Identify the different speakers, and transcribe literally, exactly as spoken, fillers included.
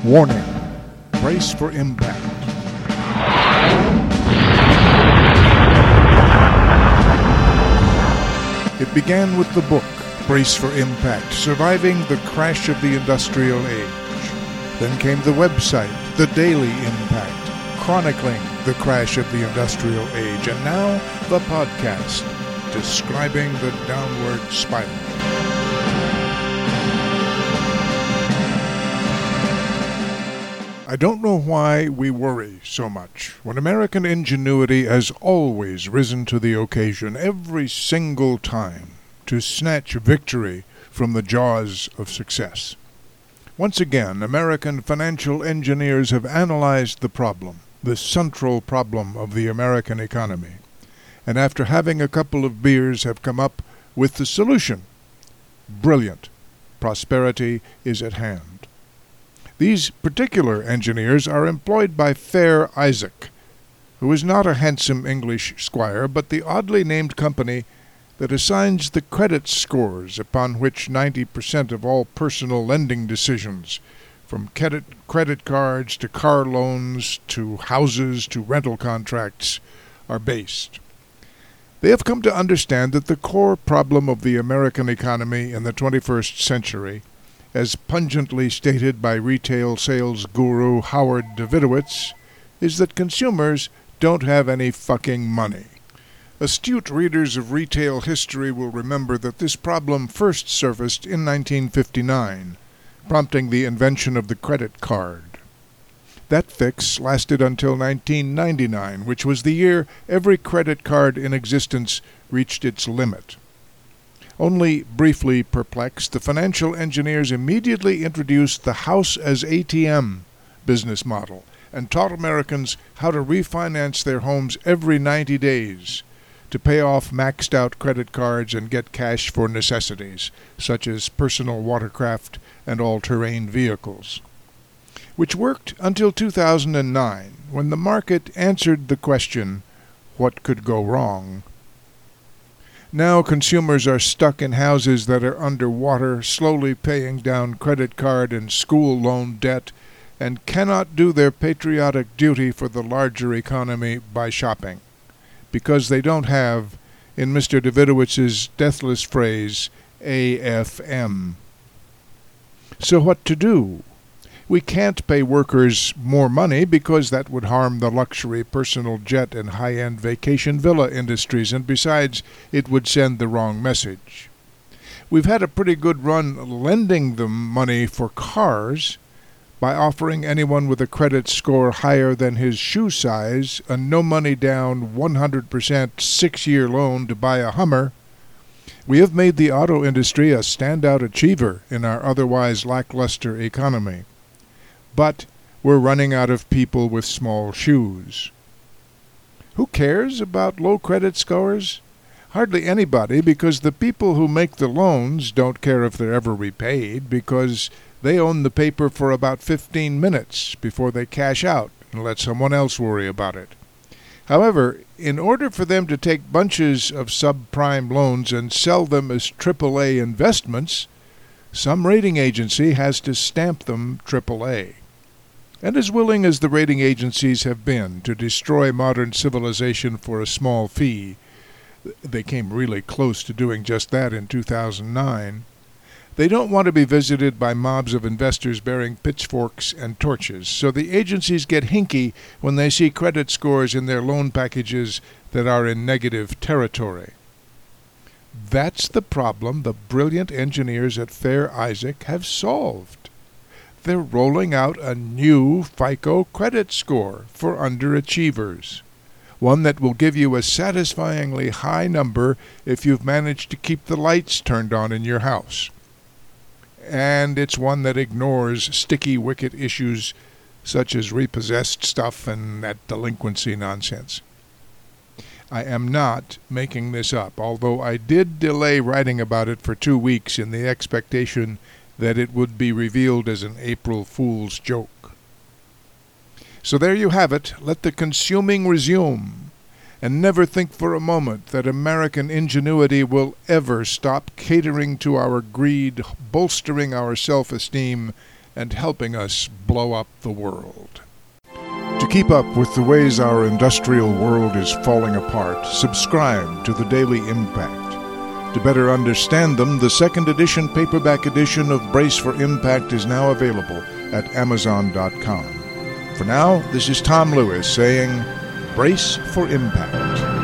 Speaker 1: Warning. Brace for impact. It began with the book, Brace for Impact, Surviving the Crash of the Industrial Age. Then came the website, The Daily Impact, chronicling the crash of the Industrial Age. And now, the podcast, describing the downward spiral. I don't know why we worry so much when American ingenuity has always risen to the occasion every single time to snatch victory from the jaws of success. Once again, American financial engineers have analyzed the problem, the central problem of the American economy, and after having a couple of beers have come up with the solution. Brilliant. Prosperity is at hand. These particular engineers are employed by Fair Isaac, who is not a handsome English squire, but the oddly named company that assigns the credit scores upon which ninety percent of all personal lending decisions, from credit, credit cards to car loans to houses to rental contracts, are based. They have come to understand that the core problem of the American economy in the twenty-first century, as pungently stated by retail sales guru Howard Davidowitz, is that consumers don't have any fucking money. Astute readers of retail history will remember that this problem first surfaced in nineteen fifty-nine, prompting the invention of the credit card. That fix lasted until nineteen ninety-nine, which was the year every credit card in existence reached its limit. Only briefly perplexed, the financial engineers immediately introduced the house as A T M business model and taught Americans how to refinance their homes every ninety days to pay off maxed-out credit cards and get cash for necessities, such as personal watercraft and all-terrain vehicles. Which worked until two thousand nine, when the market answered the question, what could go wrong? Now consumers are stuck in houses that are underwater, slowly paying down credit card and school loan debt, and cannot do their patriotic duty for the larger economy by shopping, because they don't have, in Mister Davidowitz's deathless phrase, A F M. So what to do? We can't pay workers more money because that would harm the luxury personal jet and high-end vacation villa industries, and besides, it would send the wrong message. We've had a pretty good run lending them money for cars by offering anyone with a credit score higher than his shoe size a no-money-down one hundred percent six-year loan to buy a Hummer. We have made the auto industry a standout achiever in our otherwise lackluster economy. But we're running out of people with small shoes. Who cares about low credit scores? Hardly anybody, because the people who make the loans don't care if they're ever repaid, because they own the paper for about fifteen minutes before they cash out and let someone else worry about it. However, in order for them to take bunches of subprime loans and sell them as triple A investments, some rating agency has to stamp them triple A. And as willing as the rating agencies have been to destroy modern civilization for a small fee, they came really close to doing just that in two thousand nine, they don't want to be visited by mobs of investors bearing pitchforks and torches, so the agencies get hinky when they see credit scores in their loan packages that are in negative territory. That's the problem the brilliant engineers at Fair Isaac have solved. They're rolling out a new FICO credit score for underachievers, one that will give you a satisfyingly high number if you've managed to keep the lights turned on in your house. And it's one that ignores sticky wicket issues such as repossessed stuff and that delinquency nonsense. I am not making this up, although I did delay writing about it for two weeks in the expectation that it would be revealed as an April Fool's joke. So there you have it. Let the consuming resume, and never think for a moment that American ingenuity will ever stop catering to our greed, bolstering our self-esteem, and helping us blow up the world. To keep up with the ways our industrial world is falling apart, subscribe to the Daily Impact. To better understand them, the second edition paperback edition of Brace for Impact is now available at amazon dot com. For now, this is Tom Lewis saying, Brace for Impact.